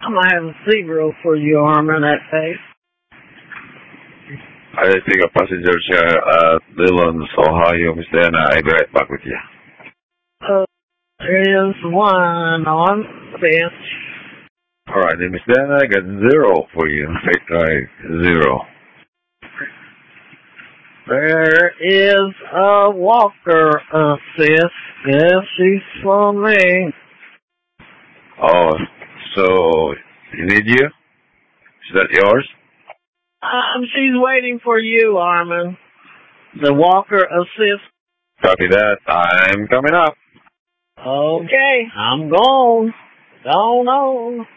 I'm going to have a 0 for you, Armin, that pace. I take a passenger chair at Dillon's, Ohio, Miss Dana. I'll be right back with you. There is 1 on 5th. Alright, Miss Dana, I got 0 for you. Fake drive, 0. There is a walker assist. Yes, she's for me. Oh, so you need you? Is that yours? She's waiting for you, Armin. The walker assist. Copy that. I'm coming up. Okay, I'm gone. Gone on.